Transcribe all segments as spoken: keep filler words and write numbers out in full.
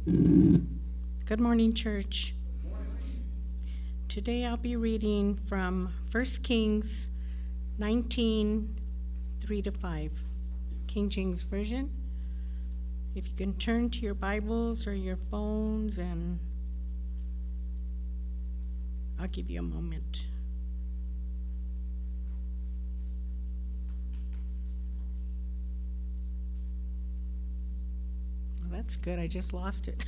Good morning, church. Today I'll be reading from First Kings nineteen, three to five, King James Version. If you can turn to your Bibles or your phones, and I'll give you a moment. Well, that's good. I just lost it.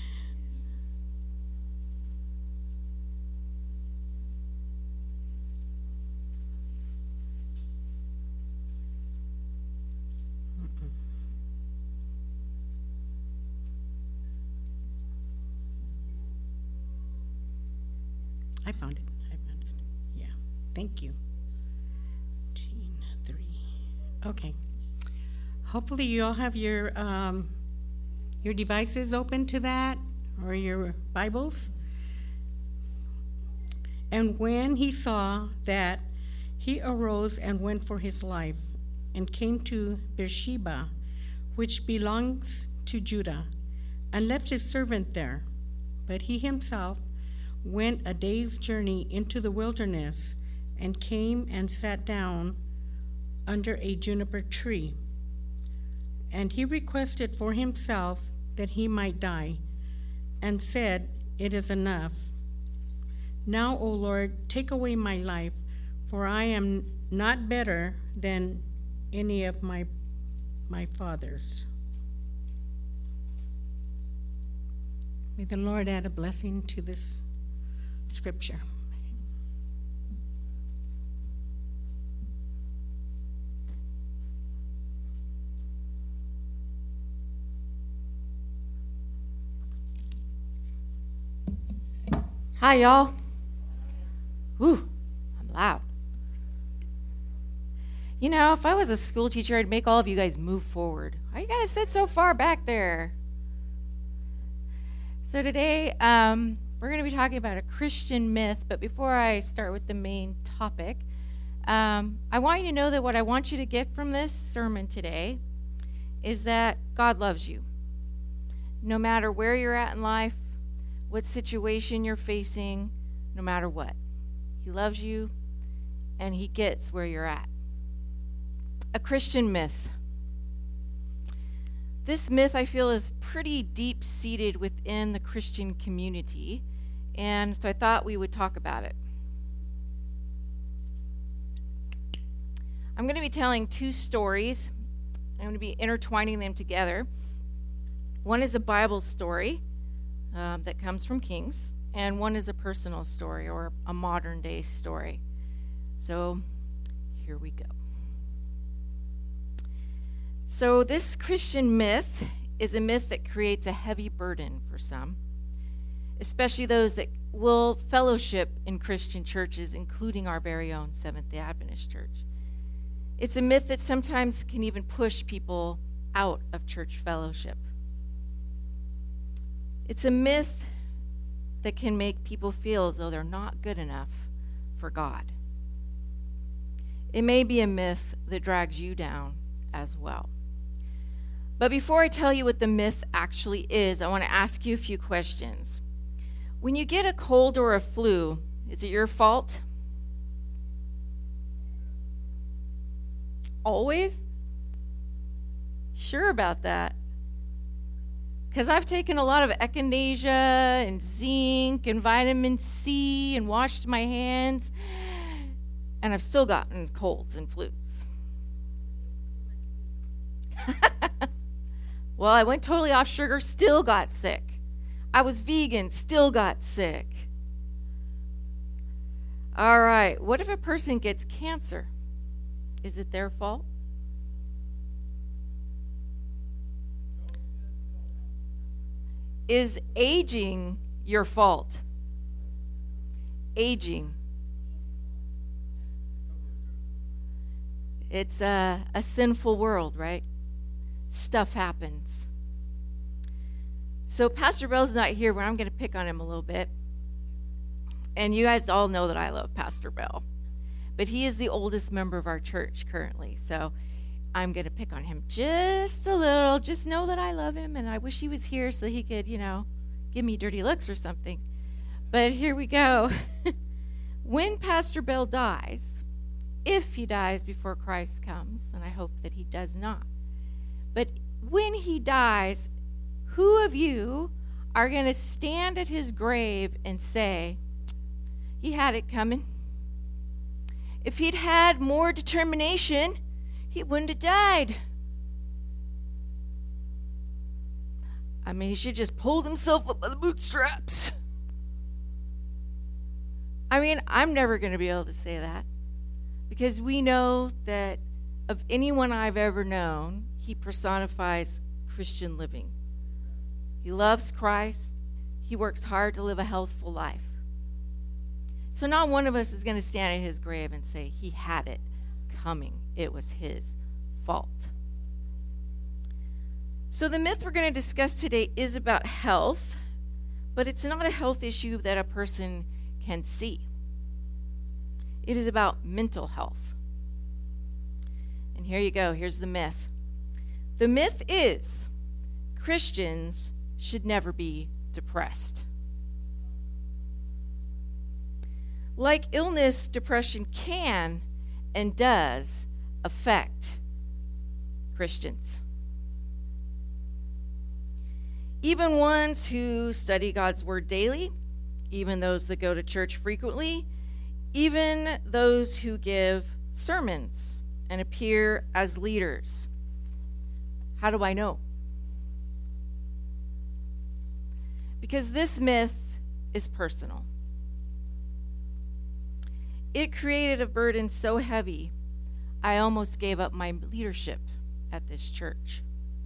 I found it. I found it. Yeah. Thank you. three. Okay. Hopefully you all have your um, your devices open to that, or your Bibles. And when he saw that, he arose and went for his life, and came to Beersheba, which belongs to Judah, and left his servant there. But he himself went a day's journey into the wilderness, and came and sat down under a juniper tree. And he requested for himself that he might die, and said, "It is enough. Now, O Lord, take away my life, for I am not better than any of my my fathers." May the Lord add a blessing to this scripture. Hi, y'all. Woo, I'm loud. You know, if I was a school teacher, I'd make all of you guys move forward. Why you gotta sit so far back there? So today, um, we're going to be talking about a Christian myth, but before I start with the main topic, um, I want you to know that what I want you to get from this sermon today is that God loves you. No matter where you're at in life, what situation you're facing, no matter what. He loves you, and he gets where you're at. A Christian myth. This myth, I feel, is pretty deep-seated within the Christian community, and so I thought we would talk about it. I'm going to be telling two stories. I'm going to be intertwining them together. One is a Bible story um, that comes from Kings, and one is a personal story or a modern-day story. So here we go. So this Christian myth is a myth that creates a heavy burden for some, especially those that will fellowship in Christian churches, including our very own Seventh-day Adventist Church. It's a myth that sometimes can even push people out of church fellowship. It's a myth that can make people feel as though they're not good enough for God. It may be a myth that drags you down as well. But before I tell you what the myth actually is, I want to ask you a few questions. When you get a cold or a flu, is it your fault? Always? Sure about that? Because I've taken a lot of echinacea and zinc and vitamin C and washed my hands, and I've still gotten colds and flus. Well, I went totally off sugar, still got sick. I was vegan, still got sick. All right, what if a person gets cancer? Is it their fault? Is aging your fault? Aging. It's a, a sinful world, right? Stuff happens. So Pastor Bell's not here, but I'm going to pick on him a little bit. And you guys all know that I love Pastor Bell. But he is the oldest member of our church currently. So I'm going to pick on him just a little. Just know that I love him, and I wish he was here so he could, you know, give me dirty looks or something. But here we go. When Pastor Bill dies, if he dies before Christ comes, and I hope that he does not, but when he dies, who of you are going to stand at his grave and say, he had it coming? If he'd had more determination, he wouldn't have died. I mean, he should just pulled himself up by the bootstraps. I mean, I'm never going to be able to say that, because we know that of anyone I've ever known, he personifies Christian living. He loves Christ. He works hard to live a healthful life. So not one of us is going to stand at his grave and say, he had it coming. It was his fault. So the myth we're going to discuss today is about health, but it's not a health issue that a person can see. It is about mental health. And here you go. Here's the myth. The myth is Christians should never be depressed. Like illness, depression can and does affect Christians. Even ones who study God's word daily, even those that go to church frequently, even those who give sermons and appear as leaders. How do I know? Because this myth is personal. It created a burden so heavy, I almost gave up my leadership at this church.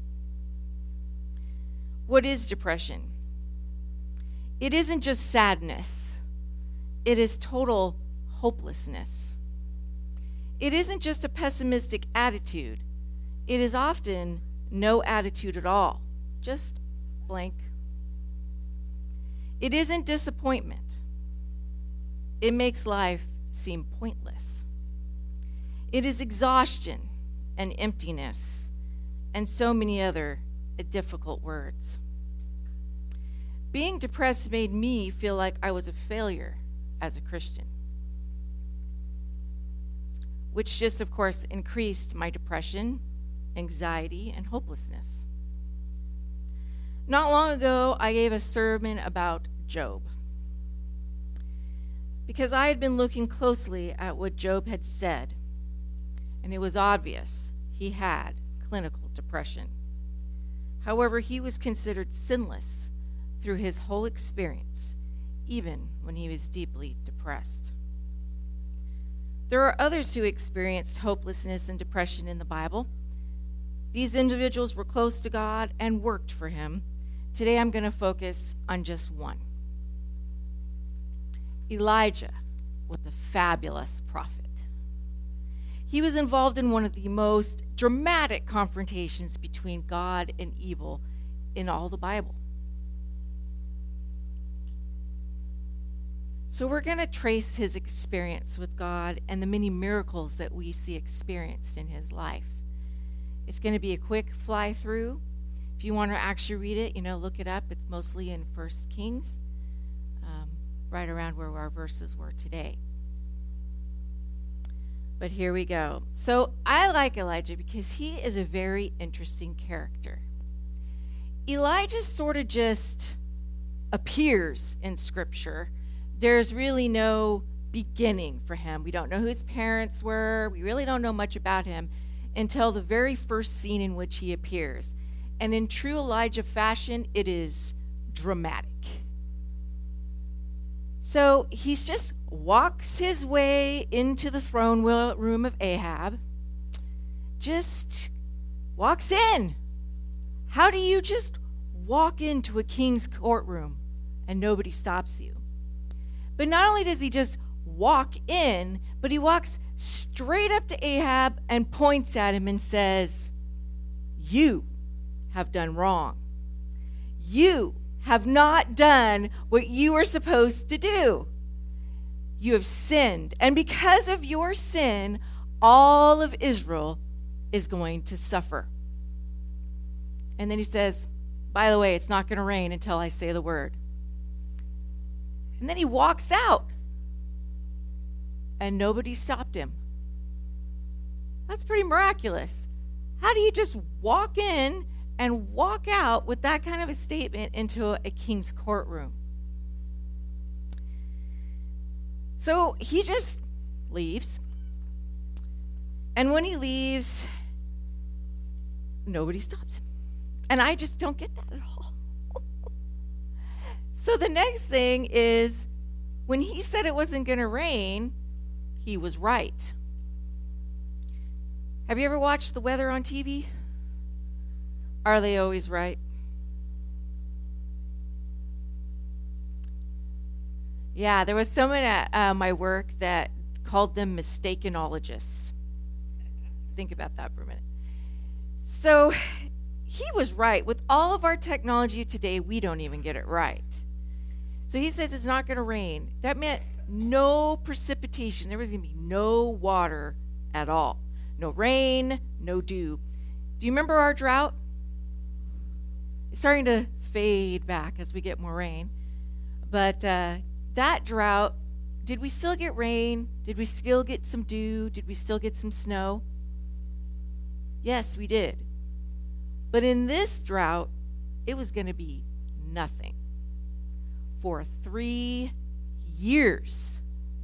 What is depression? It isn't just sadness. It is total hopelessness. It isn't just a pessimistic attitude. It is often no attitude at all, just blank. It isn't disappointment. It makes life seem pointless. It is exhaustion and emptiness and so many other difficult words. Being depressed made me feel like I was a failure as a Christian, which just, of course, increased my depression, anxiety, and hopelessness. Not long ago, I gave a sermon about Job, because I had been looking closely at what Job had said, and it was obvious he had clinical depression. However, he was considered sinless through his whole experience, even when he was deeply depressed. There are others who experienced hopelessness and depression in the Bible. These individuals were close to God and worked for him. Today I'm going to focus on just one. Elijah was a fabulous prophet. He was involved in one of the most dramatic confrontations between God and evil in all the Bible. So we're going to trace his experience with God and the many miracles that we see experienced in his life. It's going to be a quick fly through. If you want to actually read it, you know, look it up. It's mostly in First Kings, um, right around where our verses were today. But here we go. So I like Elijah because he is a very interesting character. Elijah sort of just appears in Scripture. There's really no beginning for him. We don't know who his parents were. We really don't know much about him until the very first scene in which he appears. And in true Elijah fashion, it is dramatic. So he just walks his way into the throne room of Ahab. Just walks in. How do you just walk into a king's courtroom and nobody stops you? But not only does he just walk in, but he walks straight up to Ahab and points at him and says, "You have done wrong. You have not done what you were supposed to do. You have sinned. And because of your sin, all of Israel is going to suffer. And then he says, by the way, it's not going to rain until I say the word. And then he walks out. And nobody stopped him. That's pretty miraculous. How do you just walk in and walk out with that kind of a statement into a, a king's courtroom? So he just leaves. And when he leaves, nobody stops him. And I just don't get that at all. So the next thing is, when he said it wasn't going to rain, he was right. Have you ever watched the weather on T V? Are they always right? Yeah, there was someone at uh, my work that called them mistakenologists. Think about that for a minute. So he was right. With all of our technology today, we don't even get it right. So he says it's not going to rain. That meant no precipitation. There was going to be no water at all. No rain, no dew. Do you remember our drought? It's starting to fade back as we get more rain. But uh, that drought, did we still get rain? Did we still get some dew? Did we still get some snow? Yes, we did. But in this drought, it was going to be nothing for three years.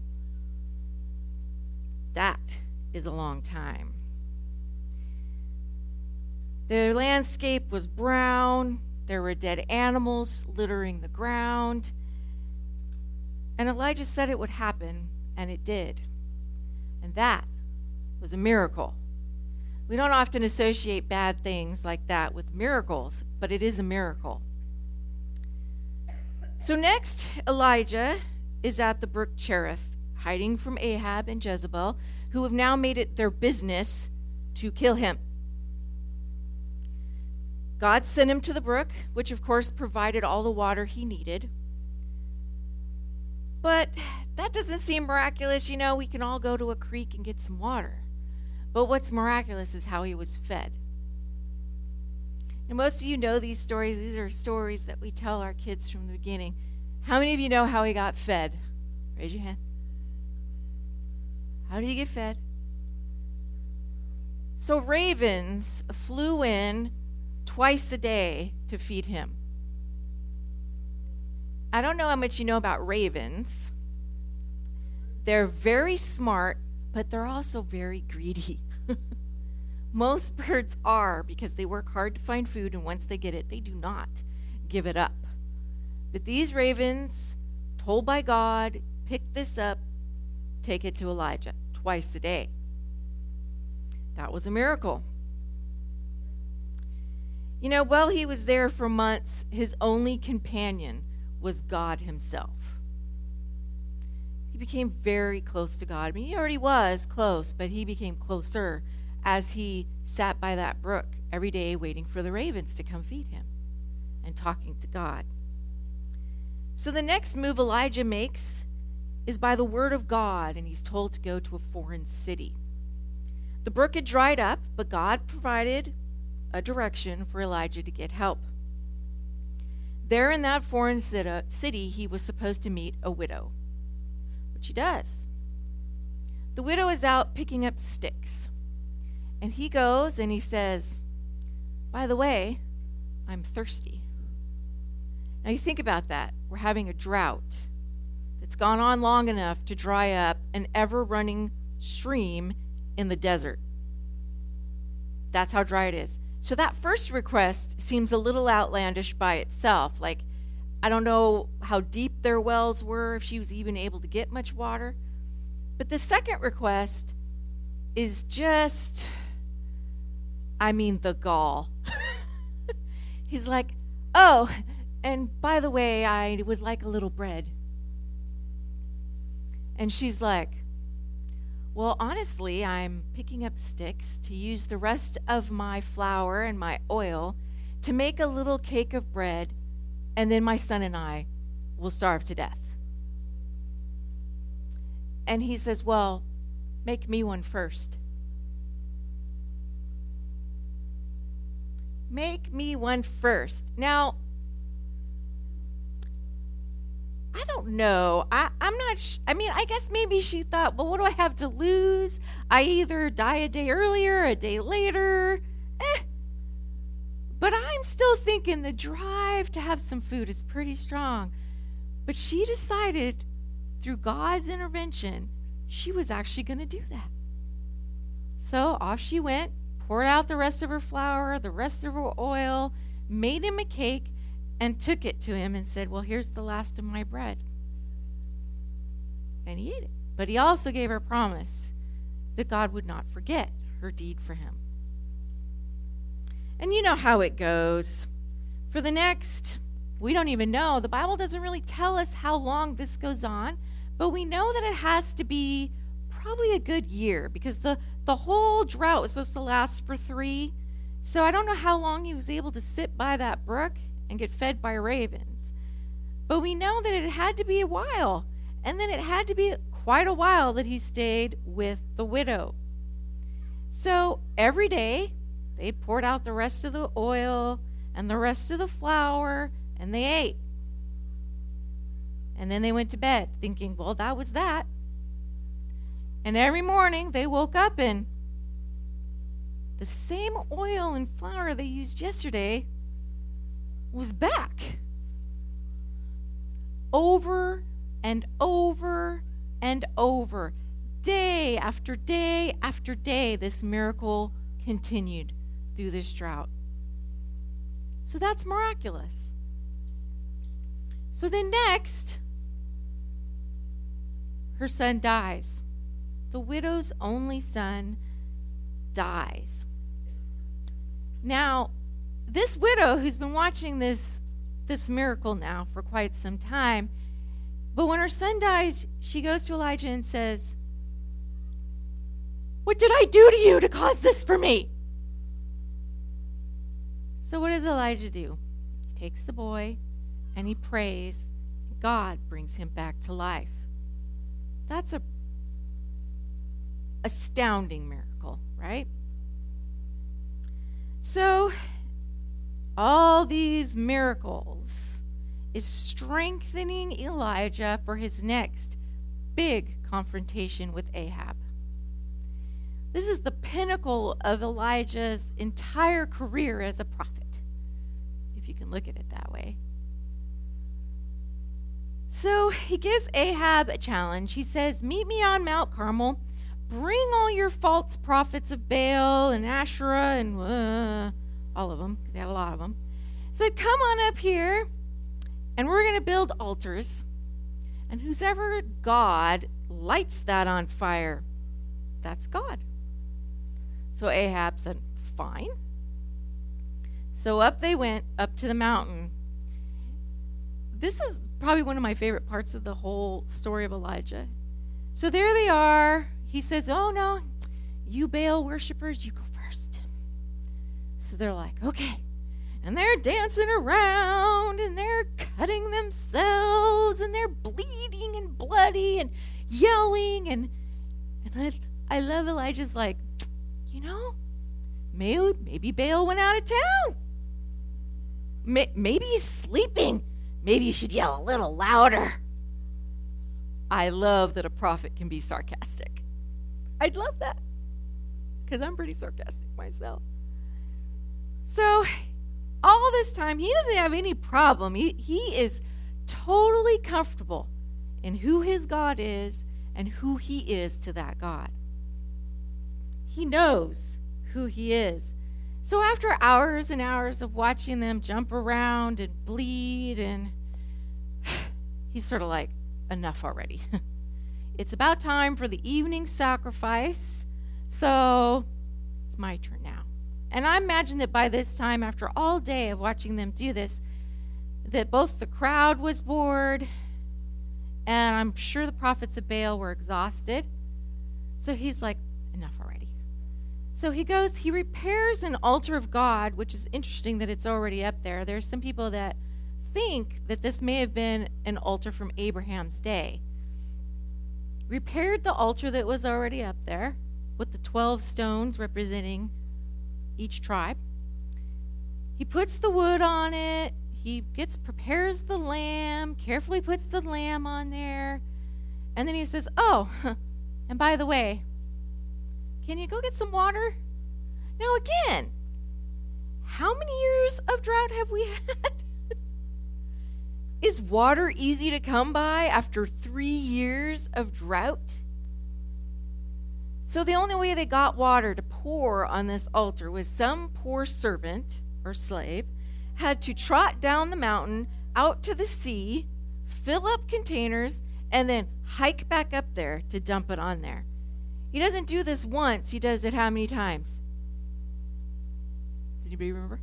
That is a long time. The landscape was brown. There were dead animals littering the ground. And Elijah said it would happen, and it did. And that was a miracle. We don't often associate bad things like that with miracles, but it is a miracle. So next, Elijah is at the brook Cherith, hiding from Ahab and Jezebel, who have now made it their business to kill him. God sent him to the brook, which of course provided all the water he needed. But that doesn't seem miraculous. You know, we can all go to a creek and get some water. But what's miraculous is how he was fed. And most of you know these stories. These are stories that we tell our kids from the beginning. How many of you know how he got fed? Raise your hand. How did he get fed? So ravens flew in twice a day to feed him. I don't know how much you know about ravens. They're very smart, but they're also very greedy. Most birds are, because they work hard to find food, and once they get it, they do not give it up. But these ravens, told by God, pick this up, take it to Elijah twice a day. That was a miracle. You know, while he was there for months, his only companion was God himself. He became very close to God. I mean, he already was close, but he became closer as he sat by that brook every day waiting for the ravens to come feed him and talking to God. So the next move Elijah makes is by the word of God, and he's told to go to a foreign city. The brook had dried up, but God provided a direction for Elijah to get help. There in that foreign city, he was supposed to meet a widow, which he does. The widow is out picking up sticks, and he goes and he says, by the way, I'm thirsty. Now you think about that. We're having a drought that's gone on long enough to dry up an ever-running stream in the desert. That's how dry it is. So that first request seems a little outlandish by itself. Like, I don't know how deep their wells were, if she was even able to get much water. But the second request is just, I mean, the gall. He's like, oh, and by the way, I would like a little bread. And she's like, well, honestly, I'm picking up sticks to use the rest of my flour and my oil to make a little cake of bread, and then my son and I will starve to death. And he says, well, make me one first. Make me one first. Now, I don't know. I, I'm not, sh- I mean, I guess maybe she thought, well, what do I have to lose? I either die a day earlier, a day later. Eh. But I'm still thinking the drive to have some food is pretty strong. But she decided, through God's intervention, she was actually going to do that. So off she went, poured out the rest of her flour, the rest of her oil, made him a cake, and took it to him and said, well, here's the last of my bread. And he ate it. But he also gave her a promise that God would not forget her deed for him. And you know how it goes. For the next, we don't even know. The Bible doesn't really tell us how long this goes on, but we know that it has to be probably a good year because the, the whole drought was supposed to last for three. So I don't know how long he was able to sit by that brook and get fed by ravens. But we know that it had to be a while. And then it had to be quite a while that he stayed with the widow. So every day, they poured out the rest of the oil and the rest of the flour, and they ate. And then they went to bed, thinking, well, that was that. And every morning, they woke up and the same oil and flour they used yesterday was back. Over and over and over. Day after day after day, this miracle continued through this drought. So that's miraculous. So then next, her son dies. The widow's only son dies. Now, this widow who's been watching this, this miracle now for quite some time, but when her son dies, she goes to Elijah and says, what did I do to you to cause this for me? So what does Elijah do? He takes the boy and he prays. God brings him back to life. That's a astounding miracle, right? So all these miracles is strengthening Elijah for his next big confrontation with Ahab. This is the pinnacle of Elijah's entire career as a prophet, if you can look at it that way. So he gives Ahab a challenge. He says, meet me on Mount Carmel. Bring all your false prophets of Baal and Asherah and uh, all of them. They had a lot of them. He said, come on up here, and we're going to build altars. And whoever God lights that on fire, that's God. So Ahab said, fine. So up they went, up to the mountain. This is probably one of my favorite parts of the whole story of Elijah. So there they are. He says, oh no, you Baal worshipers, you go first. So they're like, okay. And they're dancing around, and they're cutting themselves, and they're bleeding and bloody and yelling. And, and I, I love Elijah's like, you know, maybe, maybe Baal went out of town. May, maybe he's sleeping. Maybe you should yell a little louder. I love that a prophet can be sarcastic. I'd love that, because I'm pretty sarcastic myself. So all this time, he doesn't have any problem. He, he is totally comfortable in who his God is and who he is to that God. He knows who he is. So after hours and hours of watching them jump around and bleed, and he's sort of like, enough already. It's about time for the evening sacrifice, so it's my turn now. And I imagine that by this time, after all day of watching them do this, that both the crowd was bored, and I'm sure the prophets of Baal were exhausted. So he's like, enough already. So he goes, he repairs an altar of God, which is interesting that it's already up there. There's some people that think that this may have been an altar from Abraham's day. Repaired the altar that was already up there with the twelve stones representing each tribe. He puts the wood on it. He gets prepares the lamb, carefully puts the lamb on there. And then he says, oh, and by the way, can you go get some water? Now again, how many years of drought have we had? Is water easy to come by after three years of drought? So the only way they got water to pour on this altar was some poor servant or slave had to trot down the mountain out to the sea, fill up containers, and then hike back up there to dump it on there. He doesn't do this once. He does it how many times? Does anybody remember?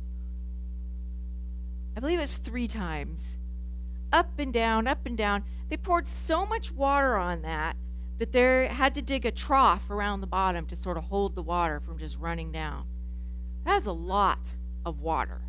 I believe it's three times. Up and down, up and down. They poured so much water on that that they had to dig a trough around the bottom to sort of hold the water from just running down. That's a lot of water.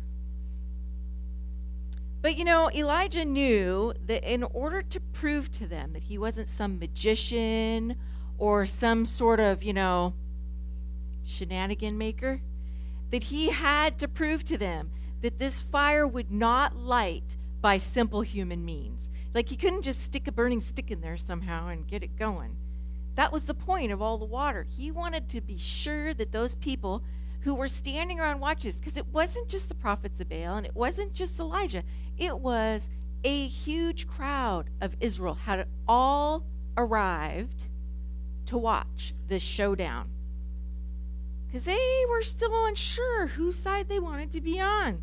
But you know, Elijah knew that in order to prove to them that he wasn't some magician or some sort of, you know, shenanigan maker, that he had to prove to them that this fire would not light by simple human means. Like he couldn't just stick a burning stick in there somehow and get it going. That was the point of all the water. He wanted to be sure that those people who were standing around watching this, because it wasn't just the prophets of Baal and it wasn't just Elijah, it was a huge crowd of Israel had all arrived to watch this showdown. Because they were still unsure whose side they wanted to be on.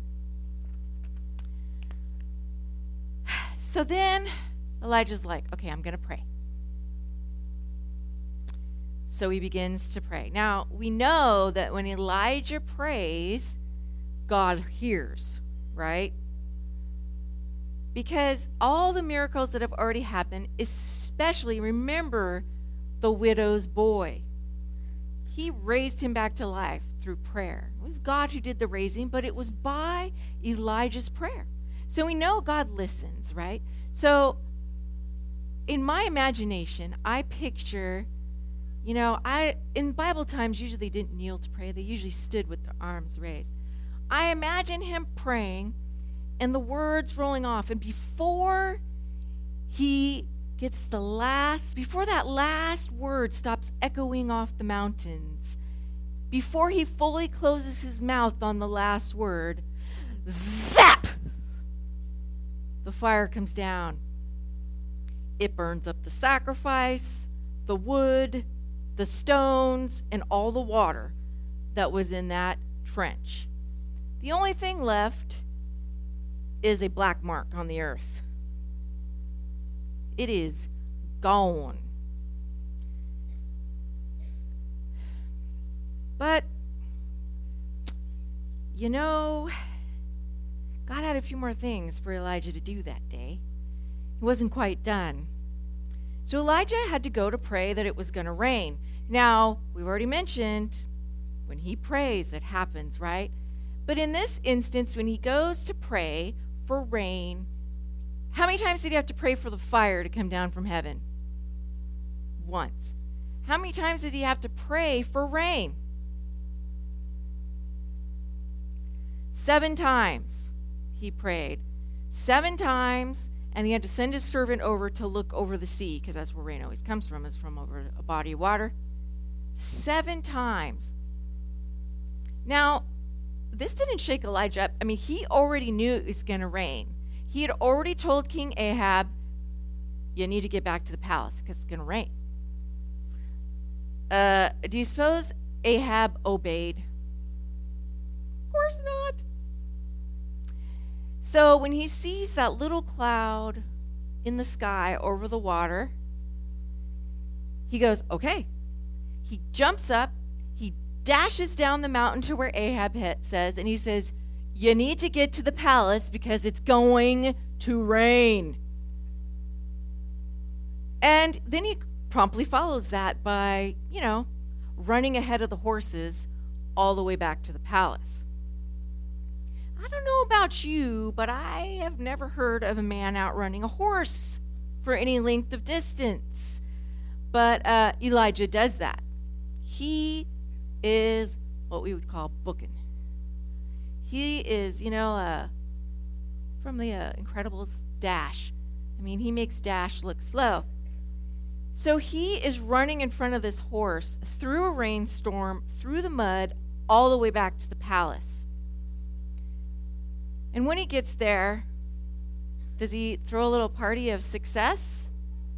So then Elijah's like, okay, I'm going to pray. So he begins to pray. Now, we know that when Elijah prays, God hears, right? Because all the miracles that have already happened, especially, remember the widow's boy. He raised him back to life through prayer. It was God who did the raising, but it was by Elijah's prayer. So we know God listens, right? So in my imagination, I picture, you know, I in Bible times usually they didn't kneel to pray. They usually stood with their arms raised. I imagine him praying and the words rolling off. And before he gets the last, before that last word stops echoing off the mountains, before he fully closes his mouth on the last word, zap! The fire comes down. It burns up the sacrifice, the wood, the stones, and all the water that was in that trench. The only thing left is a black mark on the earth. It is gone. But, you know, God had a few more things for Elijah to do that day. He wasn't quite done. So Elijah had to go to pray that it was going to rain. Now, we've already mentioned when he prays, it happens, right? But in this instance, when he goes to pray for rain, how many times did he have to pray for the fire to come down from heaven? Once. How many times did he have to pray for rain? Seven times he prayed. Seven times, and he had to send his servant over to look over the sea, because that's where rain always comes from, is from over a body of water. Seven times. Now, this didn't shake Elijah up. I mean, he already knew it was going to rain. He had already told King Ahab, you need to get back to the palace because it's going to rain. Uh, do you suppose Ahab obeyed? Of course not. So when he sees that little cloud in the sky over the water, he goes, okay. He jumps up, he dashes down the mountain to where Ahab says, and he says, you need to get to the palace because it's going to rain. And then he promptly follows that by, you know, running ahead of the horses all the way back to the palace. I don't know about you, but I have never heard of a man outrunning a horse for any length of distance. But uh, Elijah does that. He is what we would call booking. He is, you know, uh, from the uh, Incredibles, Dash. I mean, he makes Dash look slow. So he is running in front of this horse through a rainstorm, through the mud, all the way back to the palace. And when he gets there, does he throw a little party of success?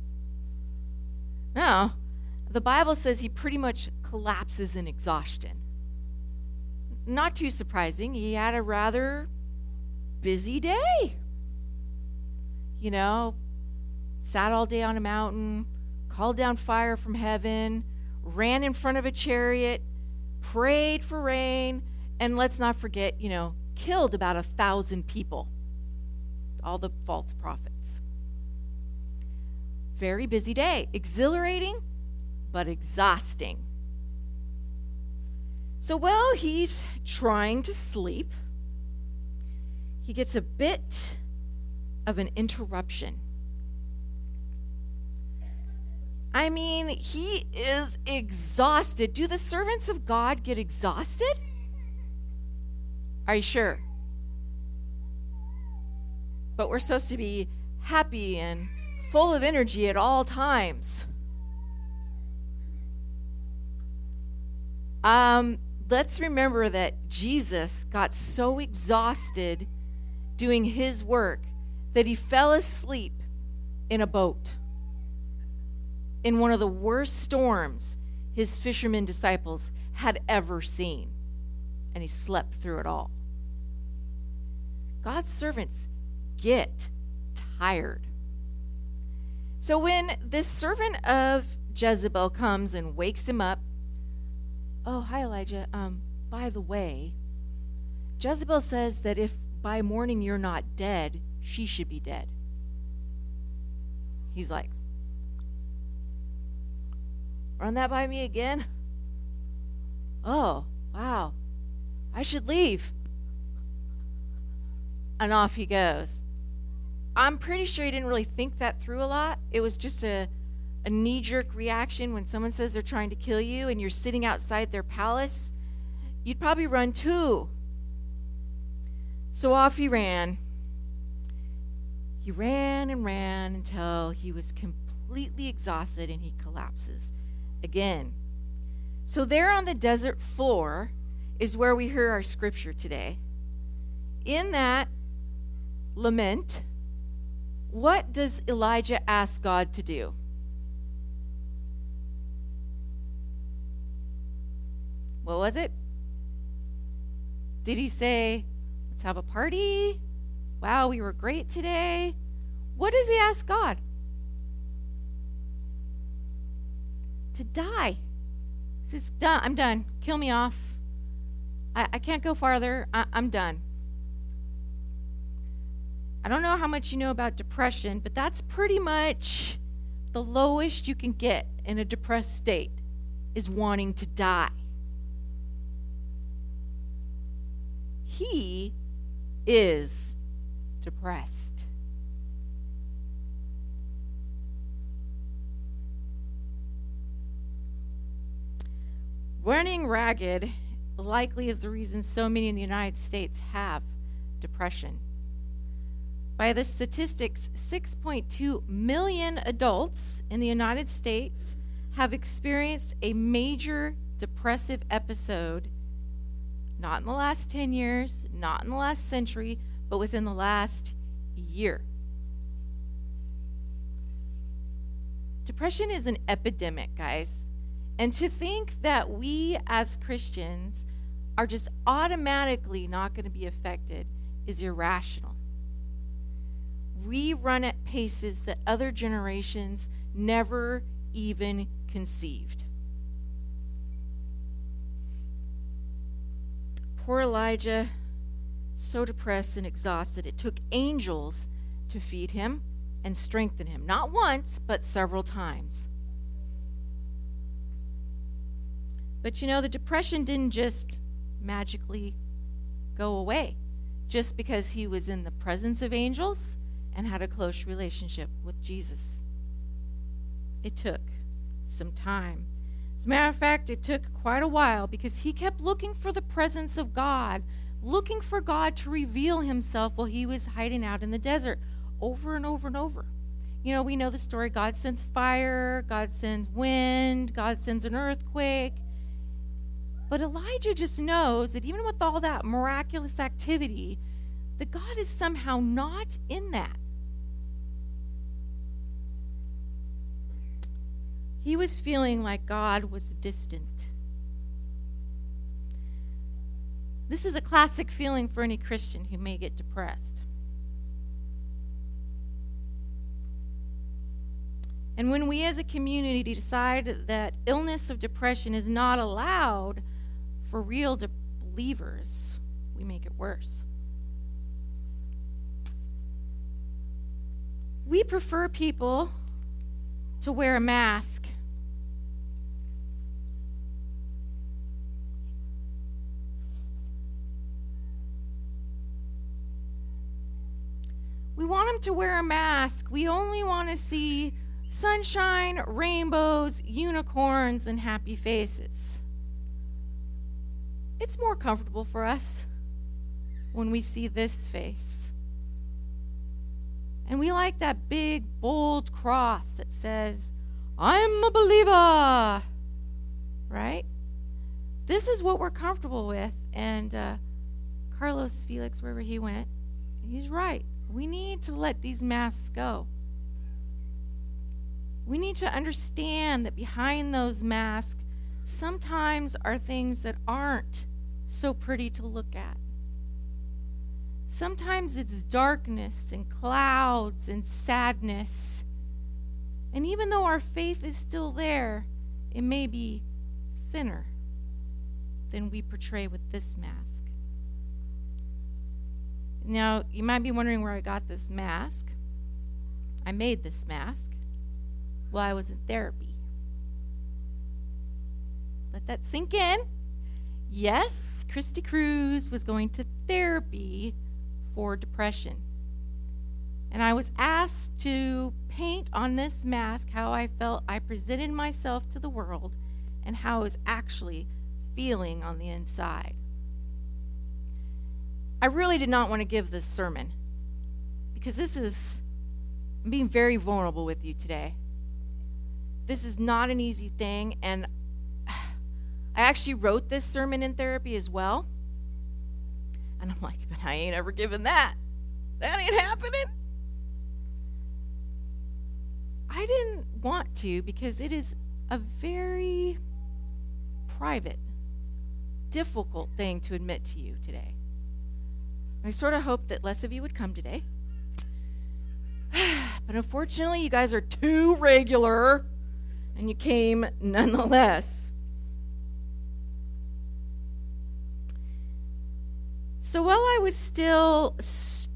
No. The Bible says he pretty much collapses in exhaustion. Not too surprising. He had a rather busy day. You know, sat all day on a mountain, called down fire from heaven, ran in front of a chariot, prayed for rain, and let's not forget, you know, killed about a thousand people. All the false prophets. Very busy day. Exhilarating, but exhausting. So while he's trying to sleep, he gets a bit of an interruption. I mean, he is exhausted. Do the servants of God get exhausted? Are you sure? But we're supposed to be happy and full of energy at all times. Um, let's remember that Jesus got so exhausted doing his work that he fell asleep in a boat in one of the worst storms his fishermen disciples had ever seen. And he slept through it all. God's servants get tired. So when this servant of Jezebel comes and wakes him up, oh, hi, Elijah. Um, by the way, Jezebel says that if by morning you're not dead, she should be dead. He's like, run that by me again? Oh, wow. I should leave. And off he goes. I'm pretty sure he didn't really think that through a lot. It was just a, a knee-jerk reaction when someone says they're trying to kill you and you're sitting outside their palace. You'd probably run too. So off he ran. He ran and ran until he was completely exhausted and he collapses again. So there on the desert floor is where we hear our scripture today. In that lament, what does Elijah ask God to do? What was it? Did he say, let's have a party? Wow, we were great today. What does he ask God? To die. He says, done. I'm done. Kill me off. I, I can't go farther. I, I'm done. I don't know how much you know about depression, but that's pretty much the lowest you can get in a depressed state, is wanting to die. He is depressed. Running ragged likely is the reason so many in the United States have depression. By the statistics, six point two million adults in the United States have experienced a major depressive episode, not in the last ten years, not in the last century, but within the last year. Depression is an epidemic, guys. And to think that we as Christians are just automatically not going to be affected is irrational. We run at paces that other generations never even conceived. Poor Elijah, so depressed and exhausted, it took angels to feed him and strengthen him. Not once, but several times. But you know, the depression didn't just magically go away just because he was in the presence of angels and had a close relationship with Jesus. It took some time. As a matter of fact, it took quite a while because he kept looking for the presence of God looking for God to reveal himself while he was hiding out in the desert over and over and over. You know, we know the story. God sends fire, God sends wind, God sends an earthquake. But Elijah just knows that even with all that miraculous activity, that God is somehow not in that. He was feeling like God was distant. This is a classic feeling for any Christian who may get depressed. And when we as a community decide that illness of depression is not allowed for real de- believers, we make it worse. We prefer people to wear a mask. We want them to wear a mask. We only want to see sunshine, rainbows, unicorns, and happy faces. It's more comfortable for us when we see this face. And we like that big, bold cross that says, I'm a believer, right? This is what we're comfortable with. And uh, Carlos Felix, wherever he went, he's right. We need to let these masks go. We need to understand that behind those masks sometimes are things that aren't so pretty to look at. Sometimes it's darkness and clouds and sadness. And even though our faith is still there, it may be thinner than we portray with this mask. Now, you might be wondering where I got this mask. I made this mask while I was in therapy. Let that sink in. Yes, Christy Cruz was going to therapy for depression. And I was asked to paint on this mask how I felt I presented myself to the world and how I was actually feeling on the inside. I really did not want to give this sermon because this is, I'm being very vulnerable with you today. This is not an easy thing, and I actually wrote this sermon in therapy as well. And I'm like, but I ain't ever given that. That ain't happening. I didn't want to because it is a very private, difficult thing to admit to you today. I sort of hoped that less of you would come today. But unfortunately, you guys are too regular, and you came nonetheless. So while I was still st-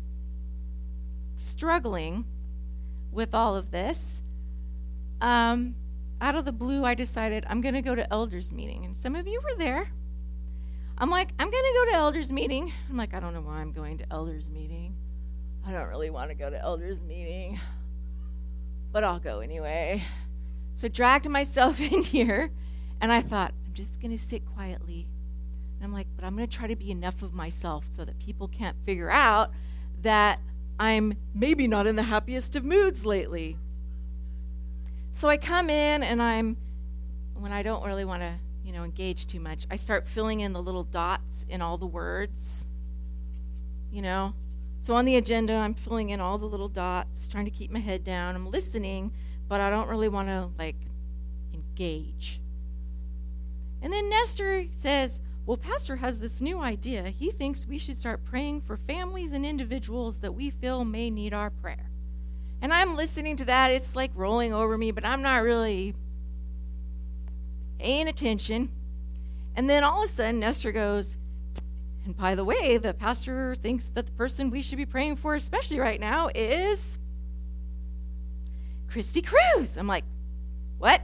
struggling with all of this, um, out of the blue, I decided I'm going to go to elders meeting. And some of you were there. I'm like, I'm going to go to elders meeting. I'm like, I don't know why I'm going to elders meeting. I don't really want to go to elders meeting, but I'll go anyway. So I dragged myself in here, and I thought, I'm just going to sit quietly. And I'm like, but I'm going to try to be enough of myself so that people can't figure out that I'm maybe not in the happiest of moods lately. So I come in, and I'm, when I don't really want to, you know, engage too much, I start filling in the little dots in all the words, you know. So on the agenda, I'm filling in all the little dots, trying to keep my head down. I'm listening, but I don't really want to, like, engage. And then Nestor says, well, Pastor has this new idea. He thinks we should start praying for families and individuals that we feel may need our prayer. And I'm listening to that. It's like rolling over me, but I'm not really paying attention. And then all of a sudden, Nestor goes, and by the way, the pastor thinks that the person we should be praying for, especially right now, is Christy Cruz. I'm like, what?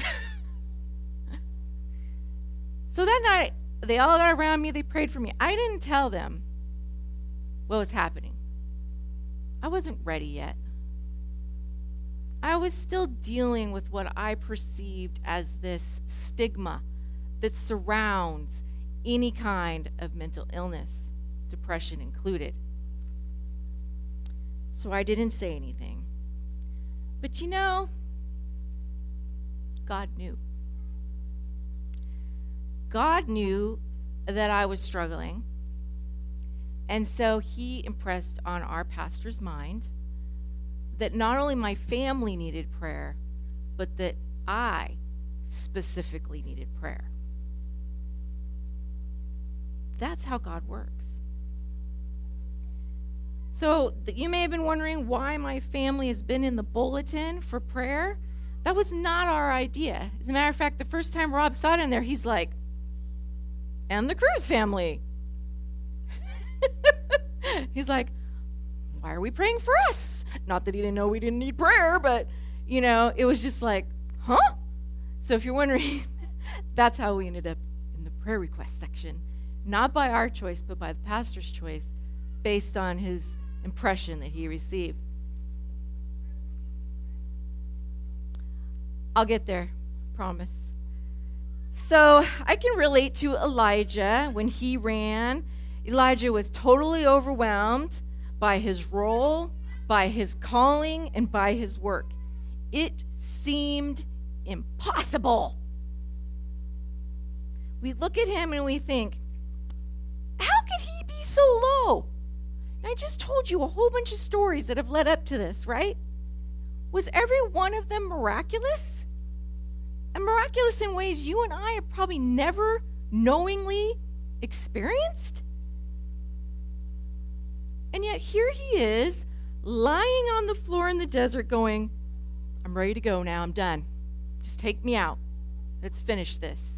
So that night, they all got around me. They prayed for me. I didn't tell them what was happening. I wasn't ready yet. I was still dealing with what I perceived as this stigma that surrounds any kind of mental illness, depression included. So I didn't say anything. But you know, God knew. God knew that I was struggling. And so he impressed on our pastor's mind that not only my family needed prayer, but that I specifically needed prayer. That's how God works. So th- you may have been wondering why my family has been in the bulletin for prayer. That was not our idea. As a matter of fact, the first time Rob saw it in there, he's like, and the Cruz family. He's like, why are we praying for us? Not that he didn't know we didn't need prayer, but, you know, it was just like, huh? So if you're wondering, that's how we ended up in the prayer request section. Not by our choice, but by the pastor's choice, based on his impression that he received. I'll get there, promise. So I can relate to Elijah when he ran. Elijah was totally overwhelmed by his role, by his calling, and by his work. It seemed impossible. We look at him and we think, how could he be so low? And I just told you a whole bunch of stories that have led up to this, right? Was every one of them miraculous? And miraculous in ways you and I have probably never knowingly experienced? And yet here he is, lying on the floor in the desert going, I'm ready to go now, I'm done. Just take me out. Let's finish this.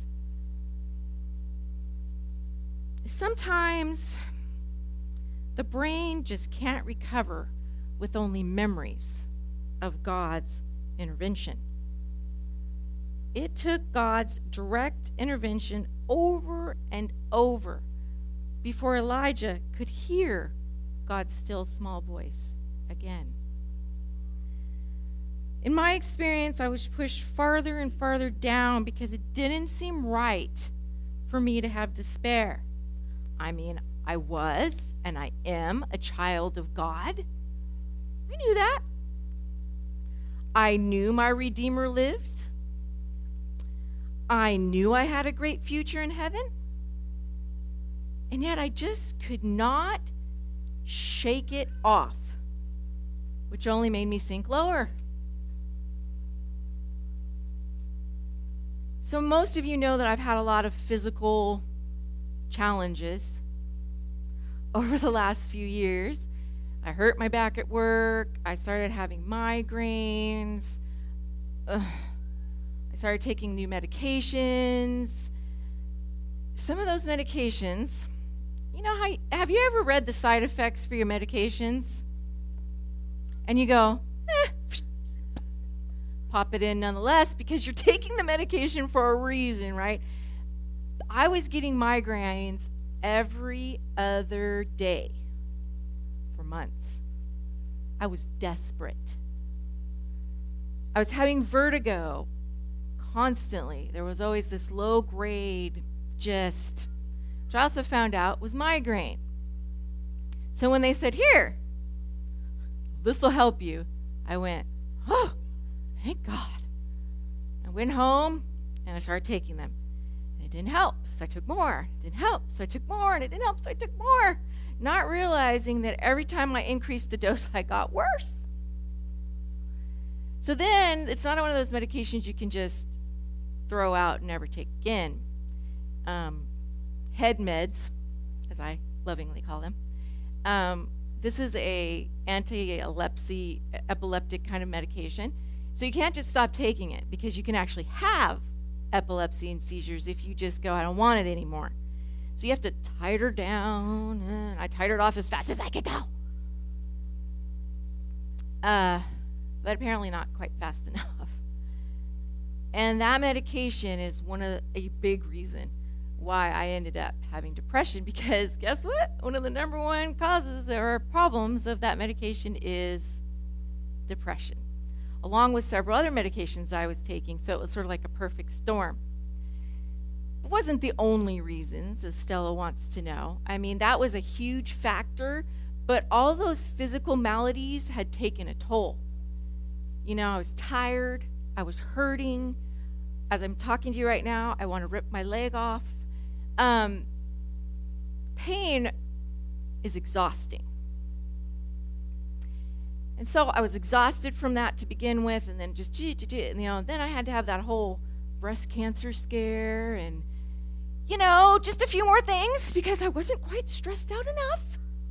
Sometimes the brain just can't recover with only memories of God's intervention. It took God's direct intervention over and over before Elijah could hear God's still small voice again. In my experience, I was pushed farther and farther down because it didn't seem right for me to have despair. I mean, I was and I am a child of God. I knew that. I knew my Redeemer lived. I knew I had a great future in heaven. And yet I just could not shake it off, which only made me sink lower. So most of you know that I've had a lot of physical challenges over the last few years. I hurt my back at work. I started having migraines. Ugh. I started taking new medications. Some of those medications, you know how, have you ever read the side effects for your medications? And you go, eh, pop it in nonetheless because you're taking the medication for a reason, right? I was getting migraines every other day for months. I was desperate. I was having vertigo constantly. There was always this low grade gist, which I also found out was migraine. So when they said, here, this will help you, I went, oh, thank God. I went home and I started taking them. And it didn't help, so I took more. It didn't help, so I took more. And it didn't help, so I took more. Not realizing that every time I increased the dose, I got worse. So then, it's not one of those medications you can just throw out and never take again. Um, head meds, as I lovingly call them. Um, this is a anti-epilepsy, epileptic kind of medication. So you can't just stop taking it because you can actually have epilepsy and seizures if you just go, I don't want it anymore. So you have to titer down, and I titered off as fast as I could go. Uh, but apparently not quite fast enough. And that medication is one of the, a big reason why I ended up having depression, because guess what? One of the number one causes or problems of that medication is depression, along with several other medications I was taking. So it was sort of like a perfect storm. wasn't the only reasons, as Stella wants to know. I mean, that was a huge factor, but all those physical maladies had taken a toll. You know, I was tired, I was hurting. As I'm talking to you right now, I want to rip my leg off. Um, pain is exhausting. And so I was exhausted from that to begin with, and then just, you know, then I had to have that whole breast cancer scare and, you know, just a few more things because I wasn't quite stressed out enough.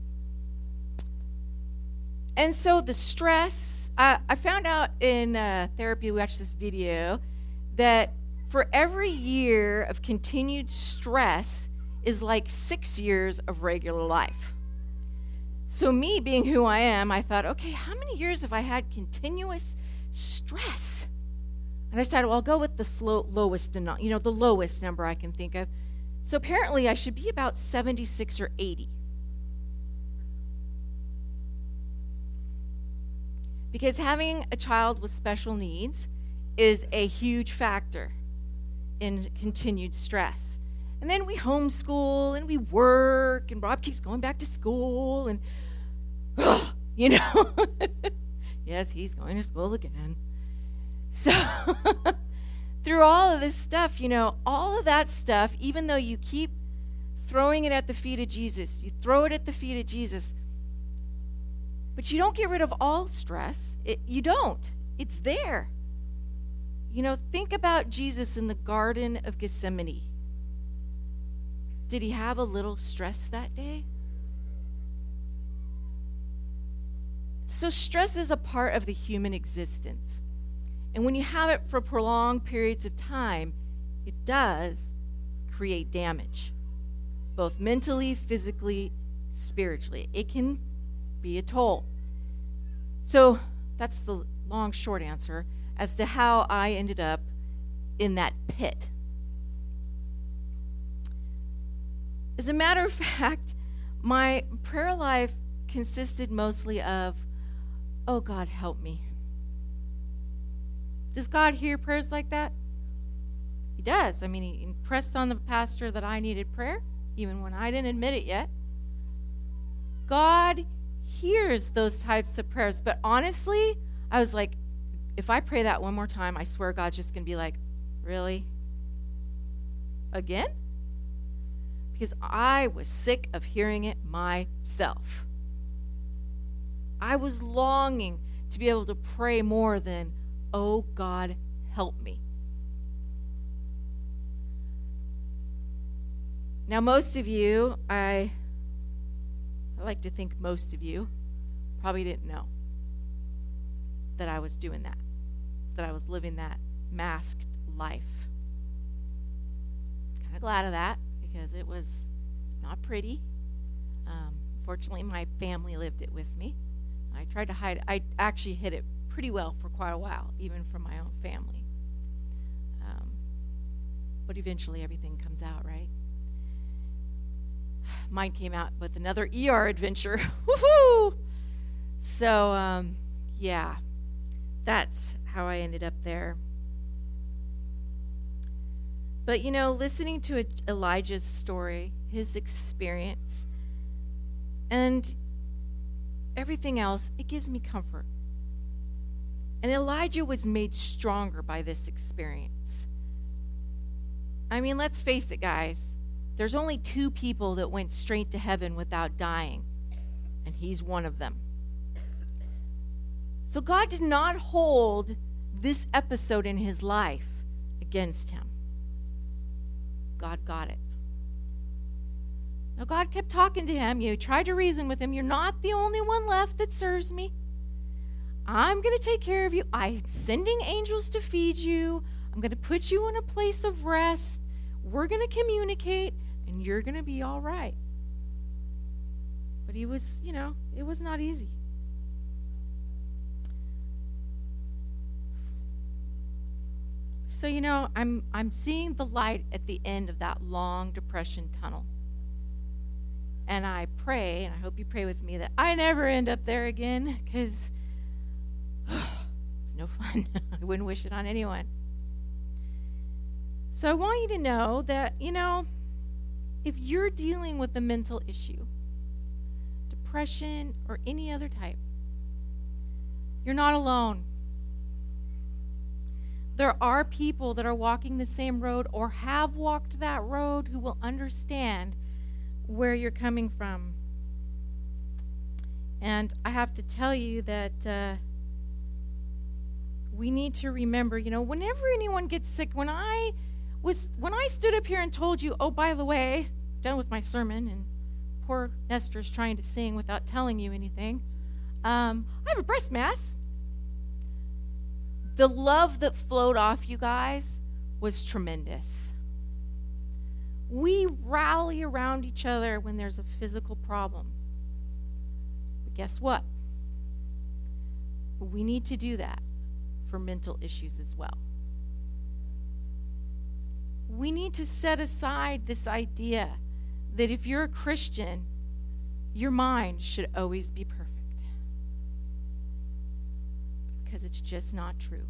And so the stress, uh, I found out in uh, therapy, we watched this video, that for every year of continued stress is like six years of regular life. So me being who I am, I thought, okay, how many years have I had continuous stress? And I decided, well, I'll go with the slow, lowest, you know, the lowest number I can think of. So apparently I should be about seventy-six or eighty. Because having a child with special needs is a huge factor in continued stress. And then we homeschool and we work, and Rob keeps going back to school, and, ugh, you know, yes, he's going to school again. So through all of this stuff, you know, all of that stuff, even though you keep throwing it at the feet of Jesus, you throw it at the feet of Jesus, but you don't get rid of all stress. It, you don't. It's there. You know, think about Jesus in the Garden of Gethsemane. Did he have a little stress that day? So stress is a part of the human existence. And when you have it for prolonged periods of time, it does create damage, both mentally, physically, spiritually. It can be a toll. So that's the long, short answer as to how I ended up in that pit. As a matter of fact, my prayer life consisted mostly of, oh, God, help me. Does God hear prayers like that? He does. I mean, he impressed on the pastor that I needed prayer, even when I didn't admit it yet. God hears those types of prayers. But honestly, I was like, if I pray that one more time, I swear God's just going to be like, really? Again? Because I was sick of hearing it myself. I was longing to be able to pray more than, oh, God, help me. Now, most of you, I, I like to think most of you probably didn't know that I was doing that, that I was living that masked life. Kind of glad of that, because it was not pretty. Um, fortunately, my family lived it with me. I tried to hide. I actually hid it pretty well for quite a while, even from my own family. Um, but eventually, everything comes out, right? Mine came out with another E R adventure. Woohoo! So, um, yeah, that's how I ended up there. But, you know, listening to Elijah's story, his experience, and everything else, it gives me comfort. And Elijah was made stronger by this experience. I mean, let's face it, guys. There's only two people that went straight to heaven without dying, and he's one of them. So God did not hold this episode in his life against him. God got it. Now, God kept talking to him. You tried to reason with him. You're not the only one left that serves me. I'm going to take care of you. I'm sending angels to feed you. I'm going to put you in a place of rest. We're going to communicate, and you're going to be all right. But he was, you know, it was not easy. So, you know, I'm I'm seeing the light at the end of that long depression tunnel. And I pray, and I hope you pray with me, that I never end up there again, because oh, it's no fun. I wouldn't wish it on anyone. So I want you to know that, you know, if you're dealing with a mental issue, depression or any other type, you're not alone. There are people that are walking the same road or have walked that road who will understand where you're coming from. And I have to tell you that uh, we need to remember, you know, whenever anyone gets sick, when I was, when I stood up here and told you, oh, by the way, done with my sermon, and poor Nestor's trying to sing without telling you anything, um, I have a breast mass. The love that flowed off you guys was tremendous. We rally around each other when there's a physical problem. But guess what? We need to do that for mental issues as well. We need to set aside this idea that if you're a Christian, your mind should always be perfect. Because it's just not true.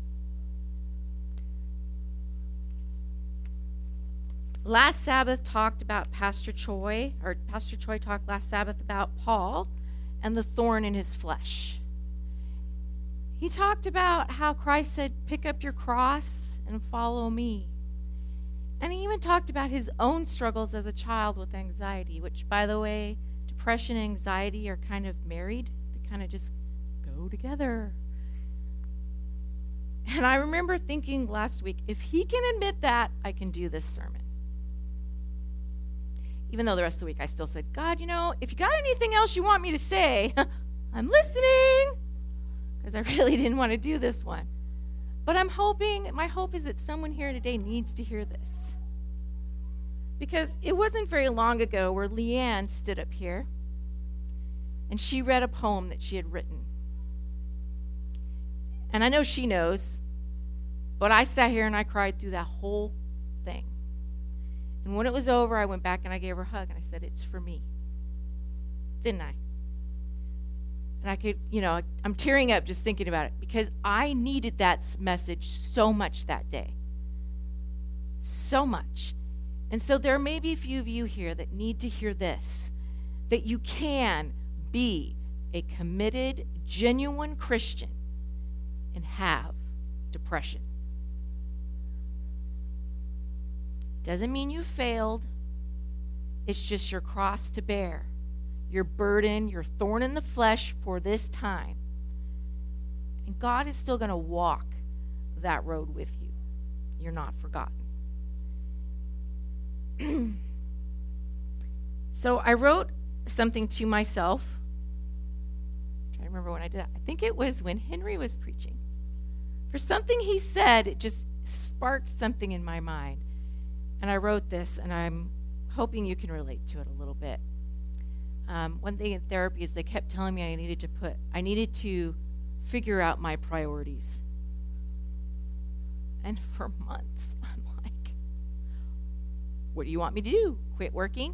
Last Sabbath talked about Pastor Choi, or Pastor Choi talked last Sabbath about Paul and the thorn in his flesh. He talked about how Christ said, pick up your cross and follow me. And he even talked about his own struggles as a child with anxiety, which, by the way, depression and anxiety are kind of married. They kind of just go together. And I remember thinking last week, if he can admit that, I can do this sermon. Even though the rest of the week I still said, God, you know, if you got anything else you want me to say, I'm listening. Because I really didn't want to do this one. But I'm hoping, my hope is that someone here today needs to hear this. Because it wasn't very long ago where Leanne stood up here and she read a poem that she had written. And I know she knows, but I sat here and I cried through that whole thing. And when it was over, I went back and I gave her a hug and I said, it's for me. Didn't I? And I could, you know, I'm tearing up just thinking about it because I needed that message so much that day. So much. And so there may be a few of you here that need to hear this, that you can be a committed, genuine Christian and have depression. Doesn't mean you failed. It's just your cross to bear, your burden, your thorn in the flesh for this time. And God is still going to walk that road with you. You're not forgotten. So I wrote something to myself. I'm trying to remember when I did that. I think it was when Henry was preaching. For something he said, it just sparked something in my mind. And I wrote this, and I'm hoping you can relate to it a little bit. Um, one thing in therapy is they kept telling me I needed to put, I needed to figure out my priorities. And for months, I'm like, what do you want me to do? Quit working?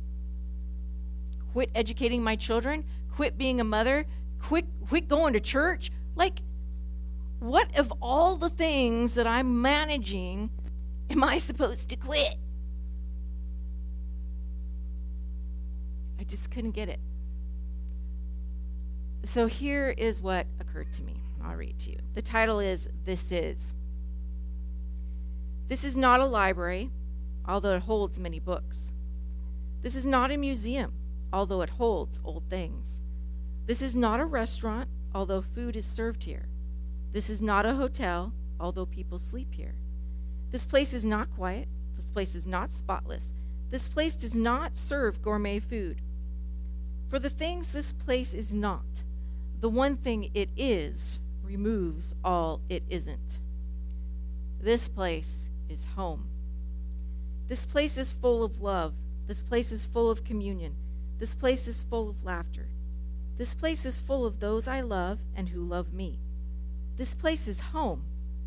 Quit educating my children? Quit being a mother? Quit, quit going to church? Like, what of all the things that I'm managing am I supposed to quit? I just couldn't get it. So here is what occurred to me. I'll read to you. The title is This Is. This is not a library, although it holds many books. This is not a museum, although it holds old things. This is not a restaurant, although food is served here. This is not a hotel, although people sleep here. This place is not quiet. This place is not spotless. This place does not serve gourmet food. For the things this place is not, the one thing it is removes all it isn't. This place is home. This place is full of love. This place is full of communion. This place is full of laughter. This place is full of those I love and who love me. This place is home.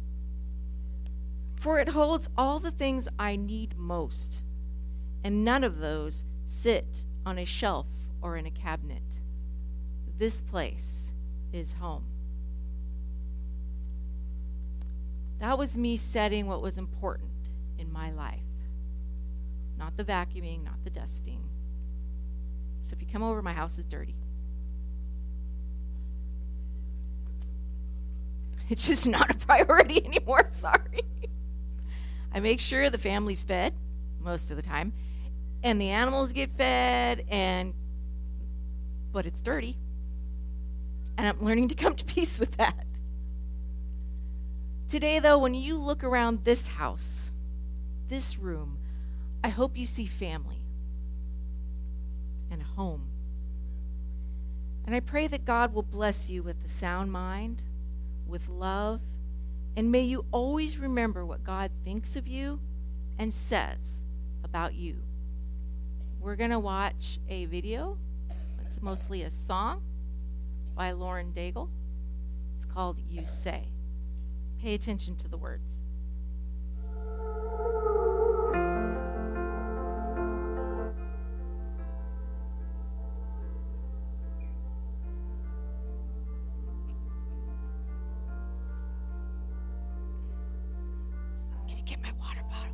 For it holds all the things I need most, and none of those sit on a shelf or in a cabinet. This place is home. That was me setting what was important in my life. Not the vacuuming, not the dusting. So if you come over, my house is dirty. It's just not a priority anymore, sorry. I make sure the family's fed most of the time, and the animals get fed, and but it's dirty. And I'm learning to come to peace with that. Today, though, when you look around this house, this room, I hope you see family and a home. And I pray that God will bless you with a sound mind, with love, and may you always remember what God thinks of you and says about you. We're going to watch a video. It's mostly a song by Lauren Daigle. It's called You Say. Pay attention to the words. Get my water bottle.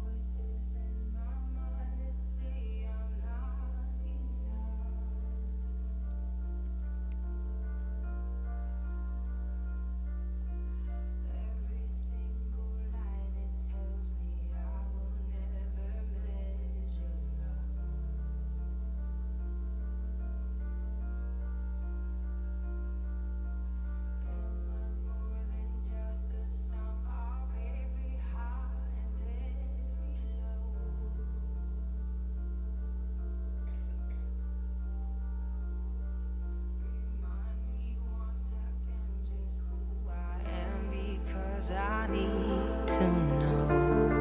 I need to know.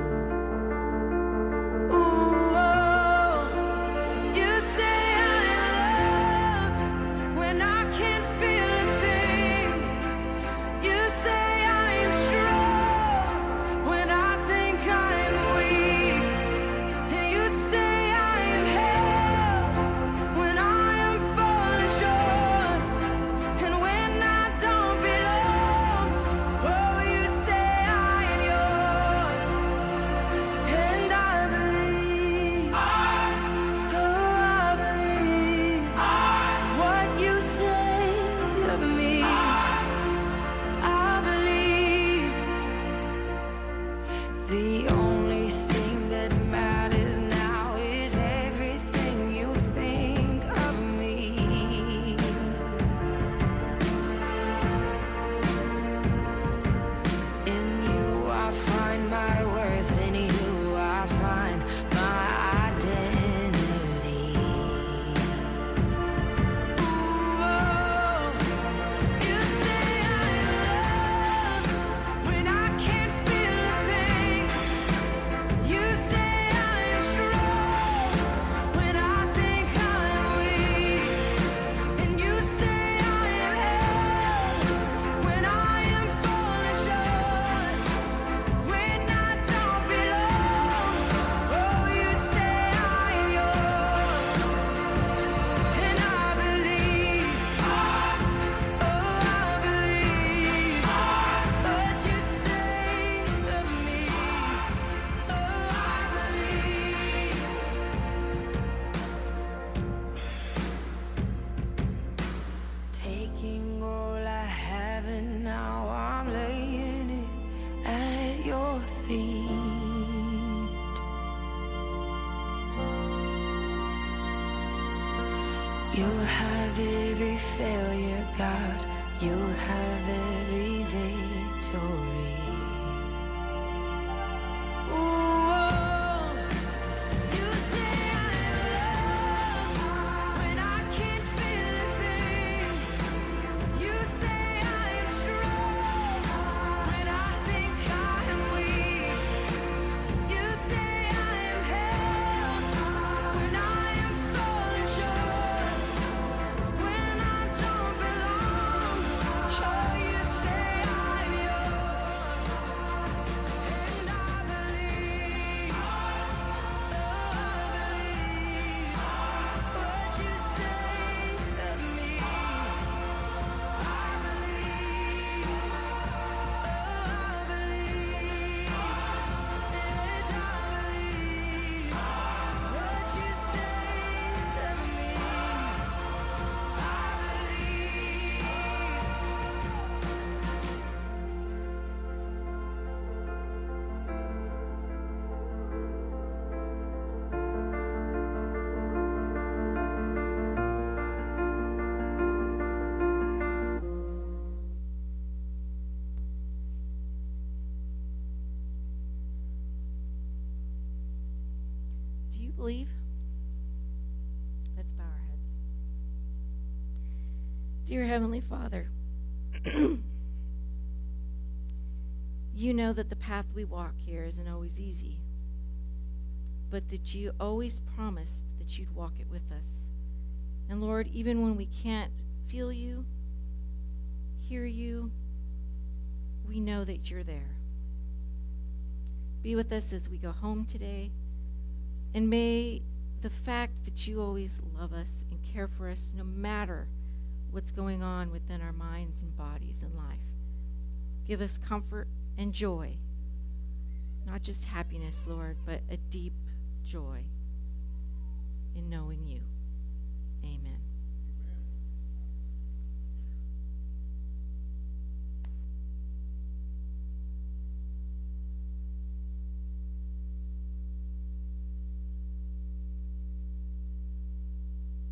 You'll have every failure, God. You'll have every victory. Ooh, you say I'm loved when I can't feel a thing. You say I am strong when I think I am weak. You say I am held when I am falling short. When I don't belong, oh, you say I'm yours. believe? Let's bow our heads. Dear Heavenly Father, you know that the path we walk here isn't always easy, but that you always promised that you'd walk it with us. And Lord, even when we can't feel you, hear you, we know that you're there. Be with us as we go home today, and may the fact that you always love us and care for us, no matter what's going on within our minds and bodies and life, give us comfort and joy, not just happiness, Lord, but a deep joy in knowing you. Amen.